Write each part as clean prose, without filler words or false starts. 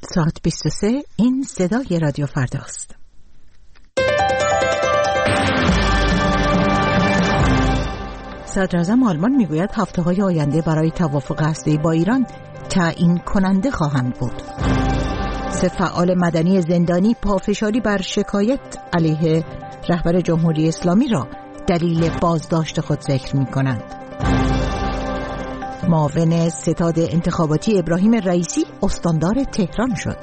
ساعت 23 این صدای رادیو فرداست. صدراعظم آلمان میگوید هفته‌های آینده برای توافق هسته‌ای با ایران تعیین کننده خواهند بود. 3 فعال مدنی زندانی پافشاری بر شکایت علیه رهبر جمهوری اسلامی را دلیل بازداشت خود ذکر می‌کنند. معاون ستاد انتخاباتی ابراهیم رئیسی استاندار تهران شد.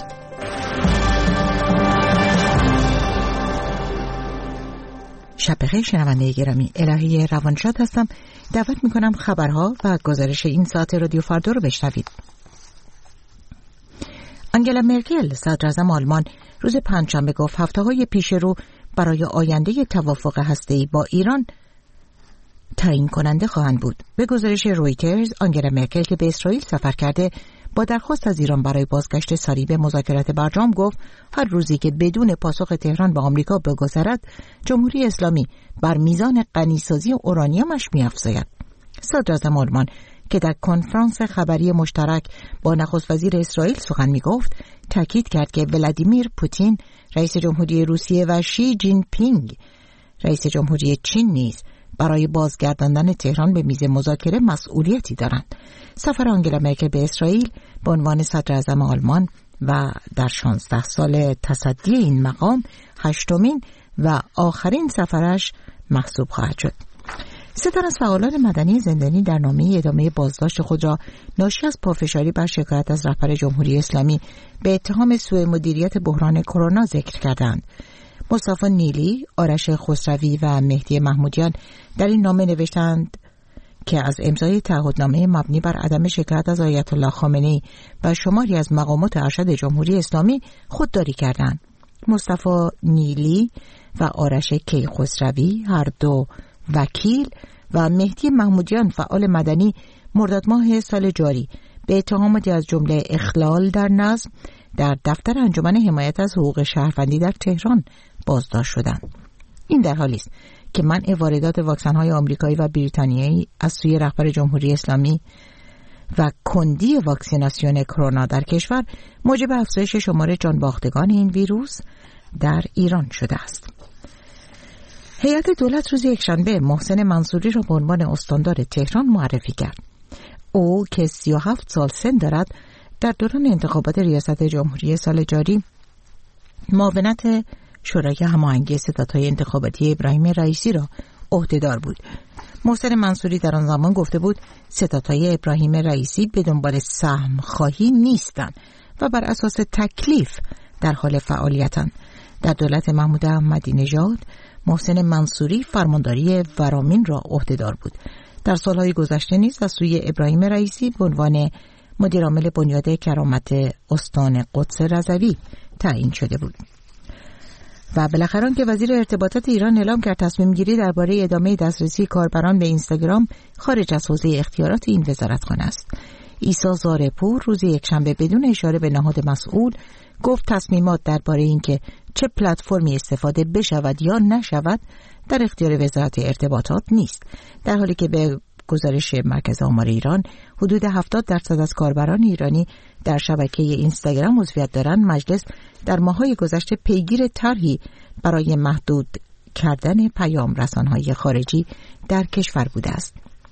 شب بخیر شنونده گرامی، الهی روانشاد هستم. دعوت میکنم خبرها و گزارش این ساعت رادیو فردا رو بشنوید. آنگلا مرکل صدراعظم آلمان روز پنجشنبه گفت هفته‌های پیش رو برای آینده توافق هسته‌ای با ایران تعیین کننده خواهند بود. به گزارش رویترز، آنگلا مرکل که به اسرائیل سفر کرده با درخواست از ایران برای بازگشت سریع به مذاکرات برجام گفت هر روزی که بدون پاسخ تهران به آمریکا بگذرد، جمهوری اسلامی بر میزان غنیسازی اورانیومش می‌افزاید. صدراعظم آلمان که در کنفرانس خبری مشترک با نخست وزیر اسرائیل سخن می‌گفت، تاکید کرد که ولادیمیر پوتین رئیس جمهوری روسیه و شی جین پینگ رئیس جمهوری چین نیز برای بازگرداندن تهران به میز مذاکره مسئولیتی دارند. سفر آنگلا مرکل به اسرائیل به عنوان صدراعظم آلمان و در 16 سال تصدی این مقام 8مین و آخرین سفرش محسوب خواهد شد. 3 تن از فعالان مدنی زندانی در نامه ادامه بازداشت خود را ناشی از پافشاری بر شکایت از رهبر جمهوری اسلامی به اتهام سوء مدیریت بحران کرونا ذکر کردند. مصطفی نیلی، آرش خسروی و مهدی محمودیان در این نامه نوشتند که از امضای تعهدنامه مبنی بر عدم شکایت از آیت الله خامنه‌ای و شماری از مقامات ارشد جمهوری اسلامی خودداری کردند. مصطفی نیلی و آرش کیخسروی هر دو وکیل و مهدی محمودیان فعال مدنی مرداد ماه سال جاری به اتهاماتی از جمله اخلال در نظم در دفتر انجمن حمایت از حقوق شهروندی در تهران بازداشت شدند. این در حالی است که منع واردات واکسن‌های آمریکایی و بریتانیایی از سوی رهبر جمهوری اسلامی و کندی واکسیناسیون کرونا در کشور موجب افزایش شمار جانباختگان این ویروس در ایران شده است. هیئت دولت روز یکشنبه محسن منصوری را به عنوان استاندار تهران معرفی کرد. او که 37 سال سن دارد در دوران انتخابات ریاست جمهوری سال جاری معاونت شورای هماهنگی ستادهای انتخاباتی ابراهیم رئیسی را عهدهدار بود. محسن منصوری در آن زمان گفته بود ستادهای ابراهیم رئیسی به دنبال سهم خواهی نیستند و بر اساس تکلیف در حال فعالیتند. در دولت محمود احمدی نژاد محسن منصوری فرمانداری ورامین را عهدهدار بود. در سالهای گذشته نیز از سوی ابراهیم رئیسی به عنوان مدیرعامل بنیاد کرامت استان قدس رضوی تعیین شده بود. و بالاخره که وزیر ارتباطات ایران اعلام کرد تصمیم گیری درباره ادامه دسترسی کاربران به اینستاگرام خارج از حوزه اختیارات این وزارتخانه است. عیسی زارپور روز یکشنبه بدون اشاره به نهاد مسئول گفت تصمیمات درباره اینکه چه پلتفرمی استفاده بشود یا نشود در اختیار وزارت ارتباطات نیست، در حالی که به گزارش مرکز آمار ایران حدود 70% از کاربران ایرانی در شبکه اینستاگرام عضویت دارند. مجلس در ماه‌های گذشته پیگیر طرحی برای محدود کردن پیام رسانه‌های خارجی در کشور بوده است.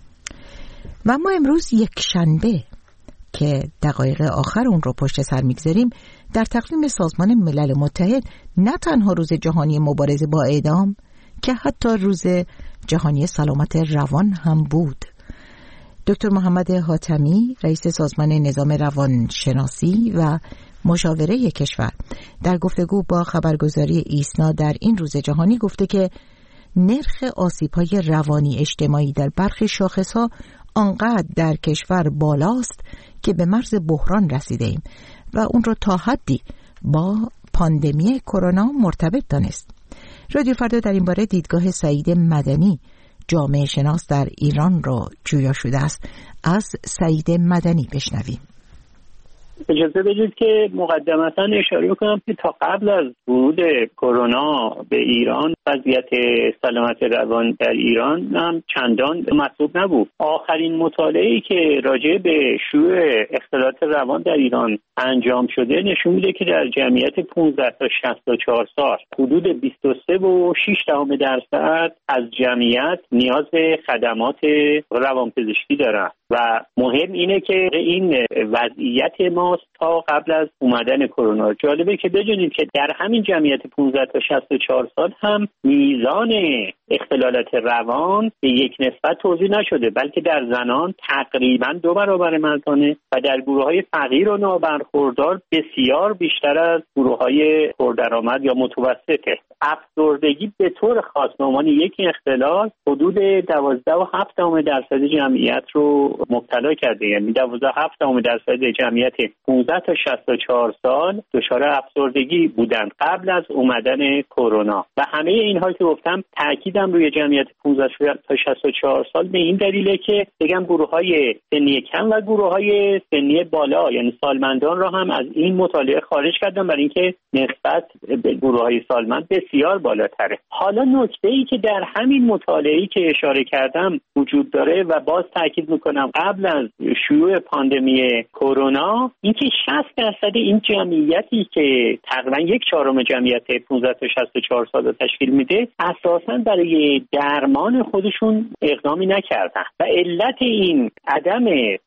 و ما امروز یکشنبه که دقایق آخر اون رو پشت سر میگذاریم در تقویم سازمان ملل متحد نه تنها روز جهانی مبارزه با اعدام که حتی روز جهانی سلامت روان هم بود. دکتر محمد حاتمی رئیس سازمان نظام روانشناسی و مشاوره کشور در گفتگو با خبرگزاری ایسنا در این روز جهانی گفته که نرخ آسیب‌های روانی اجتماعی در برخی شاخص‌ها آنقدر در کشور بالاست که به مرز بحران رسیده ایم و اون رو تا حدی با پاندمی کرونا مرتبط دانست. رادیو فردا در این باره دیدگاه سعید مدنی جامعه شناس در ایران را جویا شده است. از سعید مدنی بشنویم. اجازه بدید که مقدمتاً اشاره بکنم که تا قبل از ورود کرونا به ایران وضعیت سلامت روان در ایران هم چندان مطلوب نبود. آخرین مطالعه‌ای که راجع به شیوع اختلالات روان در ایران انجام شده نشون میده که در جمعیت 15 تا 64 سال حدود 23.6% از جمعیت نیاز به خدمات روانپزشکی دارن و مهم اینه که این وضعیت ماست تا قبل از اومدن کرونا. جالبه که بدونید که در همین جمعیت 15 تا 64 سال هم میزان اختلالات روان به یک نسبت توزیع نشده، بلکه در زنان تقریباً 2 برابر مردانه و در گروه‌های فقیر و نابرخوردار بسیار بیشتر از گروه‌های پردرآمد یا متوسطه. افسردگی به طور خاص به عنوان یک اختلال حدود 12.7% جمعیت رو مبتلا کرده، یعنی 12.7% جمعیت 15 تا 64 سال دچار افسردگی بودند قبل از اومدن کرونا. و همه اینها که گفتم تاکیدم روی جمعیت 15 تا 64 سال به این دلیله که بگم گروه‌های سنی کم و گروه‌های سنی بالا یعنی سالمندان را هم از این مطالعه خارج کردم برای اینکه نسبت به گروه‌های سالمند بسیار بالاتره. حالا نکته‌ای که در همین مطالعه‌ای که اشاره کردم وجود داره و باز تاکید می‌کنم قبل از شیوع پاندمی کرونا اینکه 60% این جمعیتی که تقریباً 1/4 جمعیت 15 تا 64 سال رو تشکیل میده اساساً برای درمان خودشون اقدامی نکردن و علت این عدم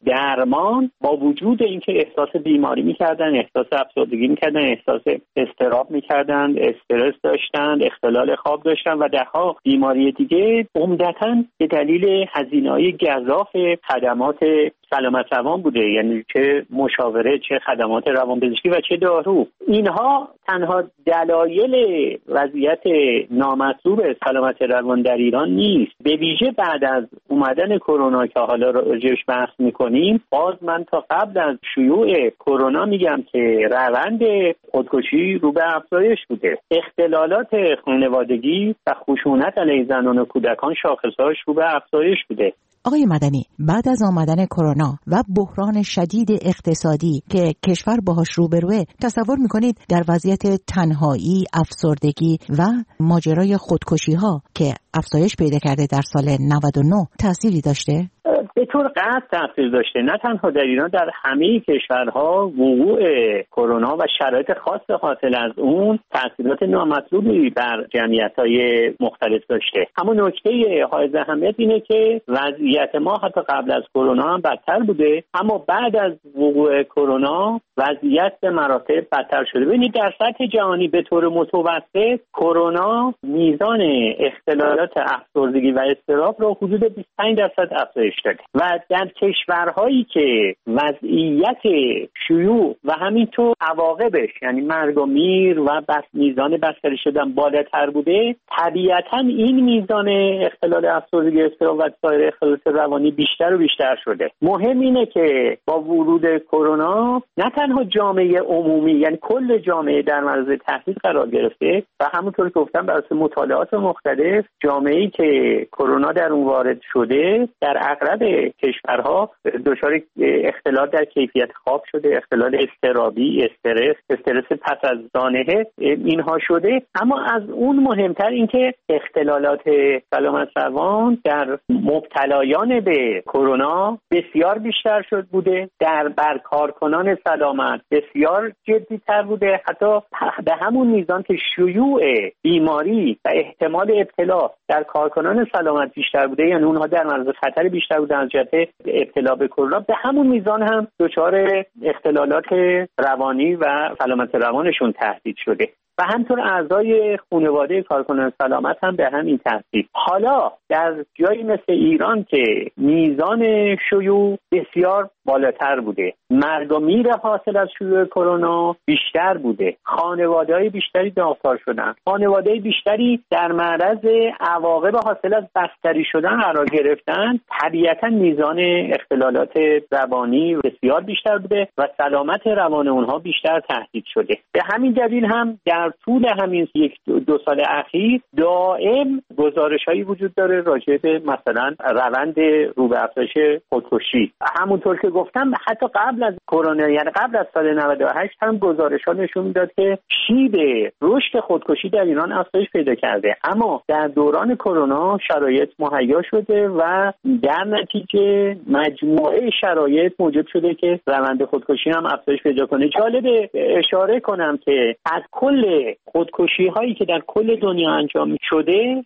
درمان با وجود اینکه احساس بیماری می‌کردن، احساس افسردگی می‌کردن، احساس اضطراب می‌کردن، استرس داشتن، اختلال خواب داشتن و ده‌ها بیماری دیگه عمدتاً به دلیل هزینه‌های گزاف خدمات سلامت روان بوده، یعنی چه مشاوره، چه خدمات روانپزشکی و چه دارو. اینها تنها دلایل وضعیت نامطلوب سلامت روان در ایران نیست. به ویژه بعد از اومدن کرونا که حالا راجعش بحث می‌کنیم، باز من تا قبل از شیوع کرونا میگم که روند خودکشی رو به افزایش بوده. اختلالات خانوادگی و خشونت علیه زنان و کودکان شاخصهاش رو به افزایش بوده. آقای مدنی، بعد از آمدن کرونا و بحران شدید اقتصادی که کشور باهاش روبروه، تصور میکنید در وضعیت تنهایی، افسردگی و ماجرای خودکشی‌ها که افزایش پیدا کرده در سال 99 تأثیری داشته؟ به طور قطع تأثیر داشته. نه تنها در ایران، در همه کشورها وقوع کرونا و شرایط خاص حاصل از اون تأثیرات نامطلوبی بر جمعیت‌های مختلف داشته. اما نکته حائز اهمیت اینه که وضعیت ما حتی قبل از کرونا هم بدتر بوده، اما بعد از وقوع کرونا وضعیت به مراتب بدتر شده. ببینید در سطح جهانی به طور متوسط کرونا میزان اختلالات افسردگی و اضطراب رو حدود 25% افزایش داده و در کشورهایی که وضعیت شیوع و همینطور عواقبش یعنی مرگ و میر و میزان بستری شدن بالاتر بوده، طبیعتاً این میزان اختلال افسردگی، اضطراب و سایر اختلالات روانی بیشتر و بیشتر شده. مهم اینه که با ورود کرونا نه تنها جامعه عمومی یعنی کل جامعه در معرض تهدید قرار گرفته و همونطور که گفتم بر اساس مطالعات مختلف جامعه‌ای که کرونا در اون وارد شده در اغلب کشورها دچار اختلال در کیفیت خواب شده، اختلال اضطرابی، استرس پس از زانحه اینها شده. اما از اون مهمتر اینکه اختلالات سلامت روان در مبتلایان به کرونا بسیار بیشتر شد بوده، بر کارکنان سلامت بسیار جدی‌تر بوده، حتی به همون میزان که شیوع بیماری و احتمال ابتلا در کارکنان سلامت بیشتر بوده، یعنی اونها در معرض خطر بیشتر بودن از جهت ابتلا به کرونا، به همون میزان هم دچار اختلالات روانی و سلامت روانشون تهدید شده و همطور اعضای خانواده کارکنان سلامت هم به همین ترتیب. حالا در جایی مثل ایران که میزان شیوع بسیار بالاتر بوده، مرگ و میر حاصل از شیوع کرونا بیشتر بوده، خانواده‌های بیشتری داغ‌دار شدن، خانواده‌های بیشتری در معرض عواقب حاصل از بستری شدن قرار گرفتن، طبیعتاً میزان اختلالات روانی بسیار بیشتر بوده و سلامت روان اونها بیشتر تهدید شده. به همین دلیل هم در طول همین 1-2 سال اخیر دائم گزارش‌هایی وجود داره راجع به مثلا روند رو به افزایش خودکشی. همونطور که گفتم حتی قبل از کرونا، یعنی قبل از سال 98 هم گزارش‌ها نشون میداد که شیب رشد خودکشی در ایران افزایش پیدا کرده، اما در دوران کرونا شرایط مهیا شده و در نتیجه مجموعه شرایط موجب شده که روند خودکشی هم افزایش پیدا کنه. جالبه اشاره کنم که از کل خودکشی هایی که در کل دنیا انجام شده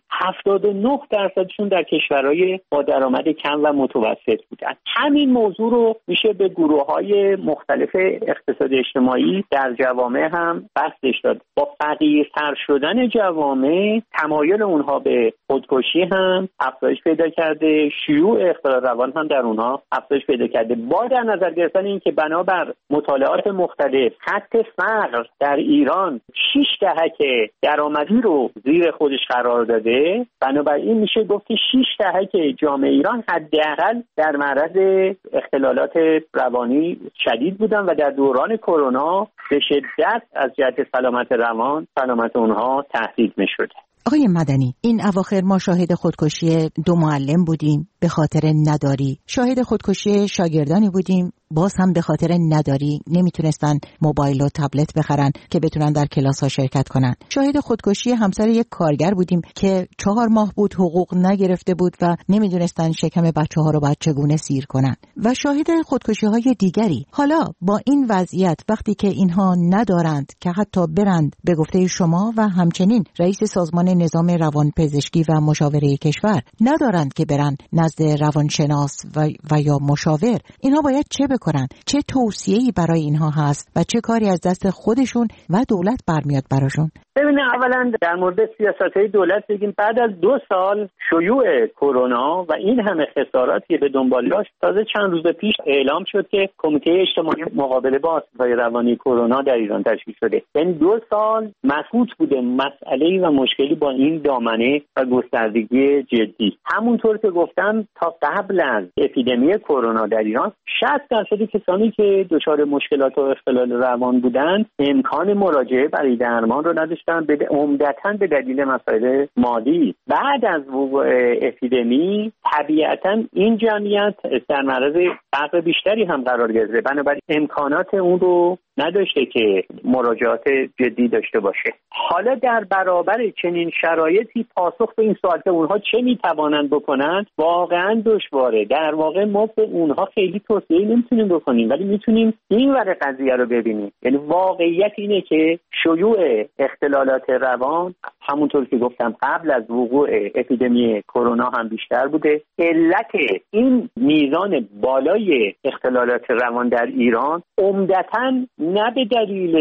79% در کشورهای با درآمد کم و متوسط بودن. همین موضوع رو میشه به گروه‌های مختلف اقتصادی اجتماعی در جوامع هم بستش داد. با فقیرتر شدن جوامع تمایل اونها به خودکشی هم افزایش پیدا کرده، شیوع اختلال روان هم در اونها افزایش پیدا کرده. با در نظر گرفتن این که بنابر مطالعات مختلف خط فقر در ایران 6 دهک درآمدی رو زیر خودش قرار داده، بنابراین میشه گفت که 6 دهک جامعه ایران حداقل در معرض اختلالات روانی شدید بودن و در دوران کرونا به شدت از جهت سلامت روان سلامت اونها تهدید میشد. آقای مدنی، این اواخر ما شاهد خودکشی 2 معلم بودیم به خاطر نداری، شاهد خودکشی شاگردانی بودیم باز هم به خاطر نداری نمیتونستن موبایل و تبلت بخرن که بتونن در کلاس ها شرکت کنن. شاهد خودکشی همسر یک کارگر بودیم که 4 ماه بود حقوق نگرفته بود و نمیدونستن شکم بچه ها رو باید چگونه سیر کنن. و شاهد خودکشی های دیگری. حالا با این وضعیت وقتی که اینها ندارند که حتی برند به گفته شما و همچنین رئیس سازمان نظام روانپزشکی و مشاوره کشور ندارند که برند نزد روانشناس و یا مشاور، اینها باید چه بکنن؟ چه توصیه‌ای برای اینها هست و چه کاری از دست خودشون و دولت برمیاد براشون؟ ببینید، اولا در مورد سیاست‌های دولت بگیم بعد از 2 سال شیوع کرونا و این همه خساراتی به دنبال داشت، تازه چند روز پیش اعلام شد که کمیته اجتماعی مقابله با آسیب‌های روانی کرونا در ایران تشکیل شده. یعنی 2 سال مسکوت بوده مسئله‌ای و مشکلی با این دامنه و گستردگی جدی. همونطور که گفتم تا قبل از اپیدمی کرونا در ایران 60% کسانی که دچار مشکلات و اختلال روان بودند امکان مراجعه برای درمان رو نداشتن، عمدتاً به دلیل مسائل مالی. بعد از وقوع اپیدمی طبیعتاً این جمعیت در معرض فقر بیشتری هم قرار گرفته، بنابراین امکانات اون رو نداشته که مراجعات جدی داشته باشه. حالا در برابر چنین شرایطی پاسخ به این سوال که اونها چه میتوانند بکنند واقعا دشواره. در واقع ما به اونها خیلی توصیه نمیتونیم بکنیم، ولی میتونیم این ور قضیه رو ببینیم. یعنی واقعیت اینه که شیوع اختلالات روان همونطور که گفتم قبل از وقوع اپیدمی کرونا هم بیشتر بوده. علت این میزان بالای اختلالات روان در ایران عمدتاً نه به دلیل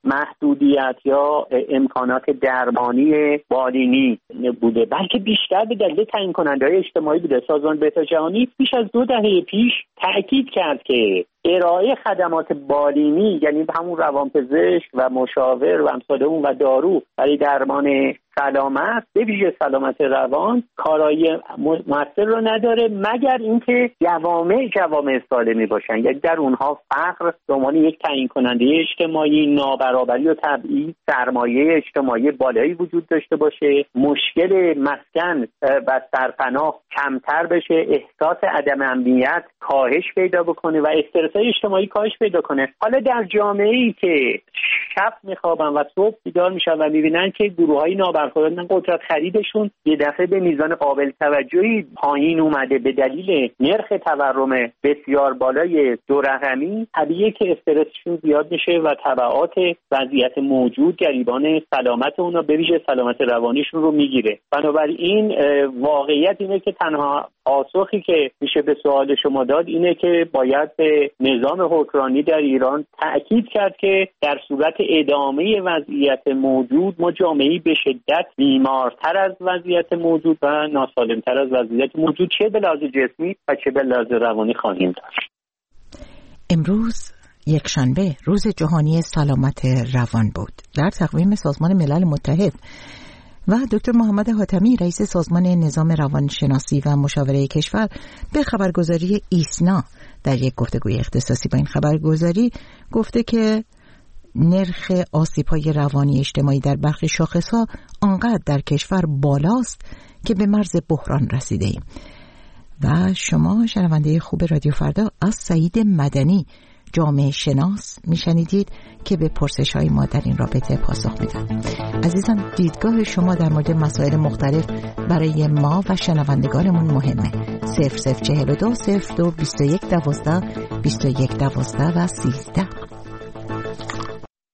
محدودیت یا امکانات درمانی بالینی بوده، بلکه بیشتر به دلیل تعیین کننده‌های اجتماعی بوده. سازمان بهداشت جهانی بیش از 2 دهه پیش تأکید کرد که ارائه خدمات بالینی، یعنی همون روانپزشک و مشاور و امثال اون و دارو برای درمان سلامت به ویژه سلامت روان کارایی مؤثر رو نداره مگر اینکه جوامع سالمی باشن، یعنی در اونها فقر به عنوان یک تعیین کننده اجتماعی، نابرابری و تبعیض، سرمایه اجتماعی بالایی وجود داشته باشه، مشکل مسکن و سرپناه کمتر بشه، احساس عدم امنیت کاهش پیدا بکنه و استرس‌های اجتماعی کاهش پیدا کنه. حالا در جامعه‌ای که شب میخوابن و صبح بیدار میشن و میبینن که گروه‌های نابرخوردن قدرت خریدشون یه دفعه به میزان قابل توجهی پایین اومده به دلیل نرخ تورم بسیار بالای 2 رقمی، طبیعیه که استرسشون زیاد میشه و تبعات وضعیت موجود گریبان سلامت اونا به ویژه سلامت روانیشون رو میگیره. بنابراین واقعیت اینه که تنها پاسخی که میشه به سوال شما داد اینه که باید به نظام حکمرانی در ایران تأکید کرد که در صورت ادامه وضعیت موجود ما جامعه‌ای به شدت بیمارتر از وضعیت موجود و ناسالمتر از وضعیت موجود چه به لحاظ جسمی و چه به لحاظ روانی خواهیم داشت. امروز یکشنبه روز جهانی سلامت روان بود. در تقویم سازمان ملل متحد و دکتر محمد حاتمی رئیس سازمان نظام روانشناسی و مشاوره کشور به خبرگزاری ایسنا در یک گفتگوی اختصاصی با این خبرگزاری گفته که نرخ آسیب‌های روانی اجتماعی در برخی شاخص‌ها آنقدر در کشور بالاست که به مرز بحران رسیده ایم و شما شنونده خوب رادیو فردا از سعید مدنی جامعه شناس میشنیدید که به پرسش های ما در این رابطه پاسخ میدن. عزیزان، دیدگاه شما در مورد مسائل مختلف برای ما و شنوندگانمون مهمه. 0042 02 21 12 21 12 و 13.